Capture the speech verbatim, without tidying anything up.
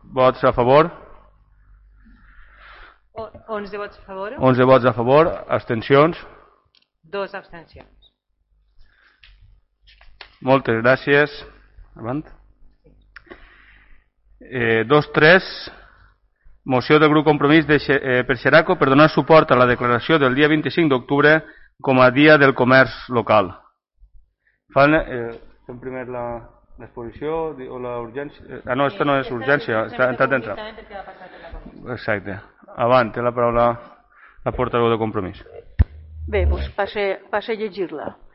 vots a favor. onze vots a favor. onze vots a favor. Abstencions. Dos abstencions. Moltes gràcies. Avant. Eh, dos tres. Moció del grup Compromís de, eh, per Xeraco per donar suport a la declaració del dia vint-i-cinc d'octubre com a dia del comerç local. Fan, eh, fem primer l'exposició o la urgència? Eh, ah, no, aquesta no és urgència, està entrat dentro. Exacte. Avant, té la paraula la portaveu de Compromís. Bé, doncs passe, passe a llegir-la.